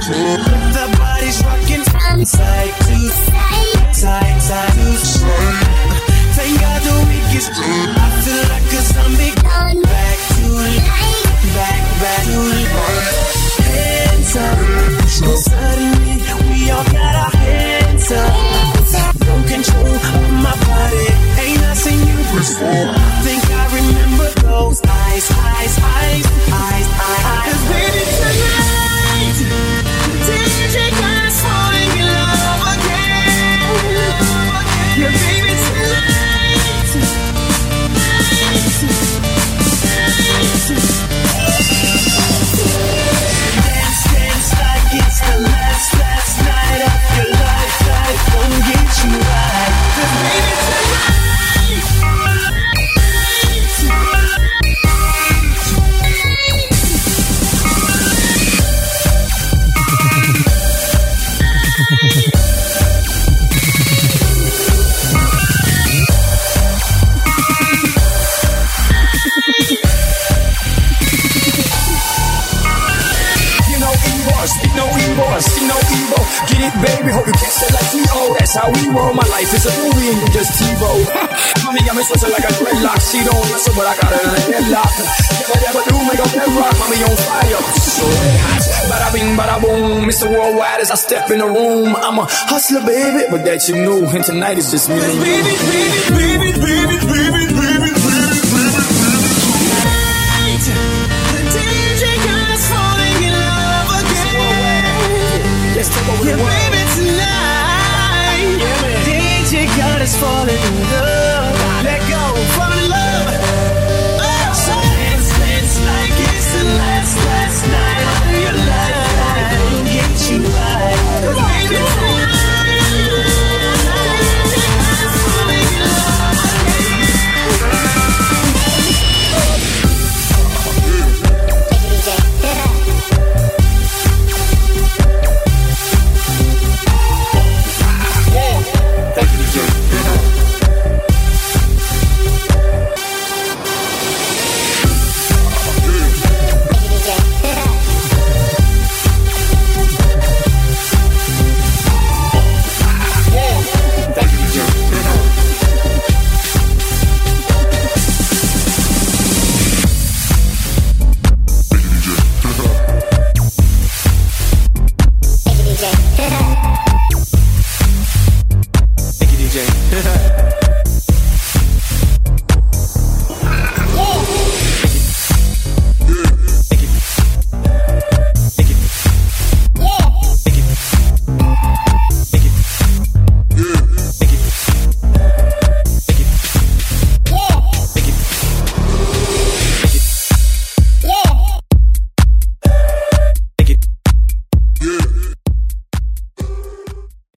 The body's rocking from side to side, side to side. Thank God the week is through. I feel like a zombie going back to life, back to life. Hands up, so suddenly we all got our hands up. No control of my body, ain't I seen you before? I think I remember those eyes. 'Cause baby tonight, DJ got us falling in love again. Yeah, baby tonight, dance like it's the last night of your life. Life won't get you right. 'Cause baby tonight. See no evil, get it baby, hope you catch that like T.O. That's how we roll, my life is a movie and you just TiVo. Mommy got me switching like a dreadlock, she don't listen but I got her in a headlock. Never do make up that rock, mommy on fire, so red hot. Bada bing, bada boom, Mr. Worldwide as I step in the room. I'm a hustler baby, but that you knew, and tonight is just me and you. Baby,